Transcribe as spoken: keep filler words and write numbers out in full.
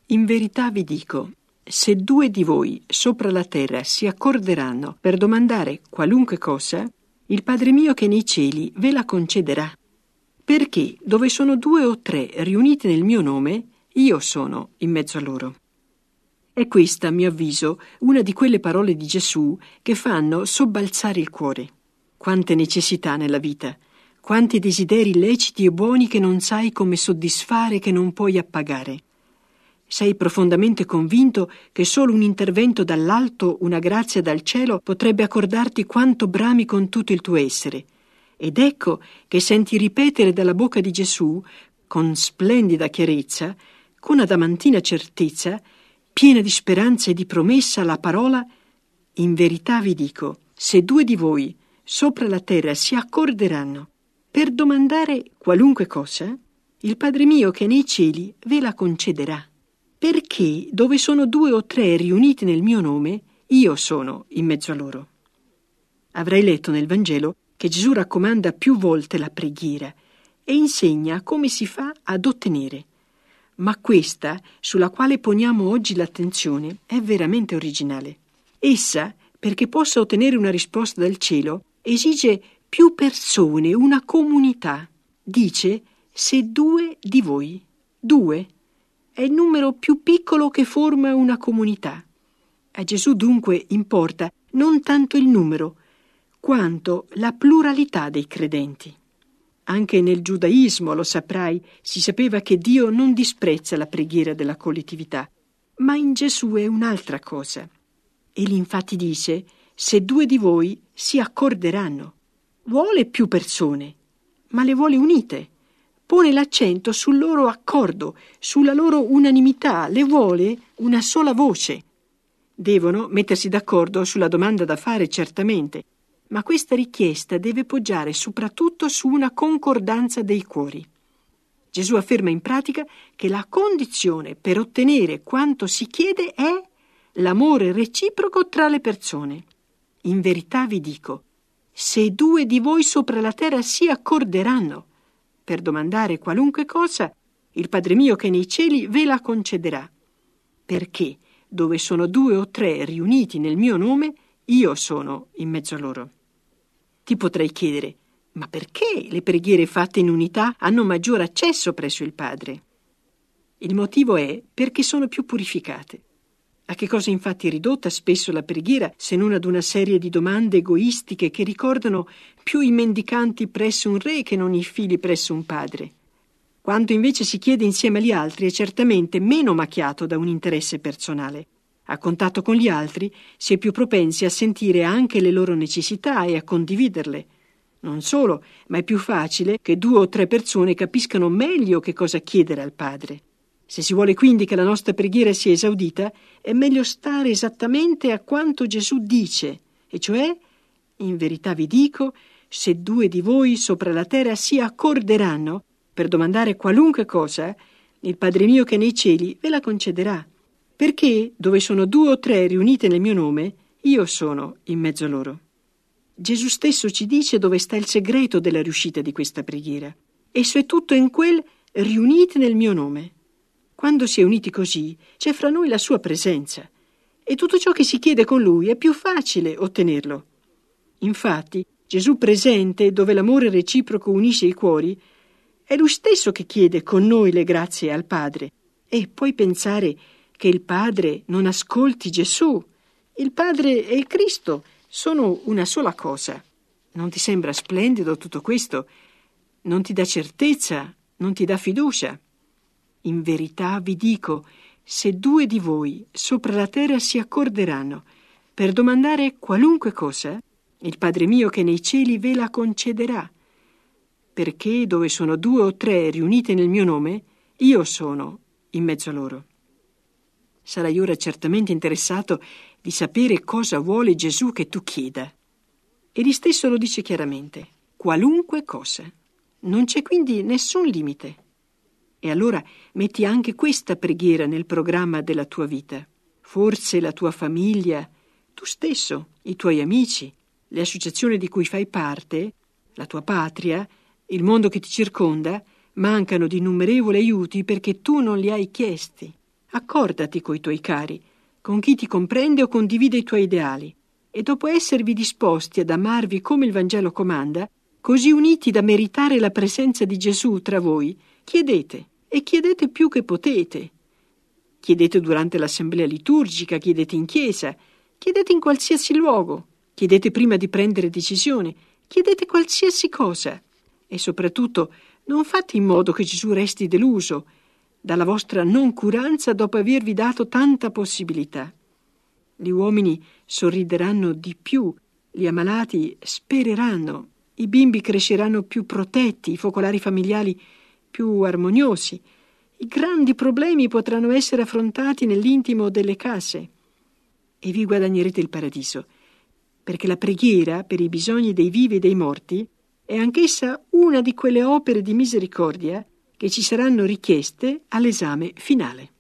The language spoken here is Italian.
In verità vi dico, se due di voi sopra la terra si accorderanno per domandare qualunque cosa, il Padre mio che è nei cieli ve la concederà. Perché dove sono due o tre riuniti nel mio nome, io sono in mezzo a loro. È questa, a mio avviso, una di quelle parole di Gesù che fanno sobbalzare il cuore. Quante necessità nella vita, quanti desideri leciti e buoni che non sai come soddisfare, che non puoi appagare. Sei profondamente convinto che solo un intervento dall'alto, una grazia dal cielo, potrebbe accordarti quanto brami con tutto il tuo essere. Ed ecco che senti ripetere dalla bocca di Gesù, con splendida chiarezza, con adamantina certezza, piena di speranza e di promessa, la parola: in verità vi dico, se due di voi sopra la terra si accorderanno per domandare qualunque cosa, il Padre mio che è nei cieli ve la concederà. Perché dove sono due o tre riuniti nel mio nome, io sono in mezzo a loro. Avrai letto nel Vangelo che Gesù raccomanda più volte la preghiera e insegna come si fa ad ottenere. Ma questa, sulla quale poniamo oggi l'attenzione, è veramente originale. Essa, perché possa ottenere una risposta dal cielo, esige più persone, una comunità. Dice, se due di voi. Due è il numero più piccolo che forma una comunità. A Gesù dunque importa non tanto il numero, quanto la pluralità dei credenti. Anche nel giudaismo, lo saprai, si sapeva che Dio non disprezza la preghiera della collettività, ma in Gesù è un'altra cosa. Egli infatti dice, se due di voi si accorderanno. Vuole più persone, ma le vuole unite. Pone l'accento sul loro accordo, sulla loro unanimità, le vuole una sola voce. Devono mettersi d'accordo sulla domanda da fare, certamente, ma questa richiesta deve poggiare soprattutto su una concordanza dei cuori. Gesù afferma in pratica che la condizione per ottenere quanto si chiede è l'amore reciproco tra le persone. In verità vi dico, se due di voi sopra la terra si accorderanno per domandare qualunque cosa, il Padre mio che è nei cieli ve la concederà. Perché dove sono due o tre riuniti nel mio nome, io sono in mezzo a loro. Ti potrei chiedere, ma perché le preghiere fatte in unità hanno maggior accesso presso il Padre? Il motivo è perché sono più purificate. A che cosa infatti è ridotta spesso la preghiera se non ad una serie di domande egoistiche che ricordano più i mendicanti presso un re che non i figli presso un padre? Quanto invece si chiede insieme agli altri è certamente meno macchiato da un interesse personale. A contatto con gli altri si è più propensi a sentire anche le loro necessità e a condividerle. Non solo, ma è più facile che due o tre persone capiscano meglio che cosa chiedere al Padre. Se si vuole quindi che la nostra preghiera sia esaudita, è meglio stare esattamente a quanto Gesù dice, e cioè, in verità vi dico, se due di voi sopra la terra si accorderanno per domandare qualunque cosa, il Padre mio che è nei cieli ve la concederà. Perché dove sono due o tre riunite nel mio nome, io sono in mezzo a loro. Gesù stesso ci dice dove sta il segreto della riuscita di questa preghiera. Esso è tutto in quel riunite nel mio nome. Quando si è uniti così, c'è fra noi la sua presenza e tutto ciò che si chiede con lui è più facile ottenerlo. Infatti, Gesù presente, dove l'amore reciproco unisce i cuori, è lui stesso che chiede con noi le grazie al Padre. E puoi pensare che il Padre non ascolti Gesù. Il Padre e il Cristo sono una sola cosa. Non ti sembra splendido tutto questo? Non ti dà certezza, non ti dà fiducia? In verità vi dico, se due di voi sopra la terra si accorderanno per domandare qualunque cosa, il Padre mio che è nei cieli ve la concederà. Perché dove sono due o tre riunite nel mio nome, io sono in mezzo a loro. Sarai ora certamente interessato di sapere cosa vuole Gesù che tu chieda. Egli stesso lo dice chiaramente, qualunque cosa. Non c'è quindi nessun limite. E allora metti anche questa preghiera nel programma della tua vita. Forse la tua famiglia, tu stesso, i tuoi amici, le associazioni di cui fai parte, la tua patria, il mondo che ti circonda, mancano di innumerevoli aiuti perché tu non li hai chiesti. Accordati coi tuoi cari, con chi ti comprende o condivide i tuoi ideali, e dopo esservi disposti ad amarvi come il Vangelo comanda, così uniti da meritare la presenza di Gesù tra voi, chiedete, e chiedete più che potete. Chiedete durante l'assemblea liturgica, chiedete in chiesa, chiedete in qualsiasi luogo, chiedete prima di prendere decisione, chiedete qualsiasi cosa. E soprattutto non fate in modo che Gesù resti deluso dalla vostra noncuranza dopo avervi dato tanta possibilità. Gli uomini sorrideranno di più, gli ammalati spereranno, i bimbi cresceranno più protetti, i focolari familiari più armoniosi, i grandi problemi potranno essere affrontati nell'intimo delle case e vi guadagnerete il paradiso, perché la preghiera per i bisogni dei vivi e dei morti è anch'essa una di quelle opere di misericordia che ci saranno richieste all'esame finale.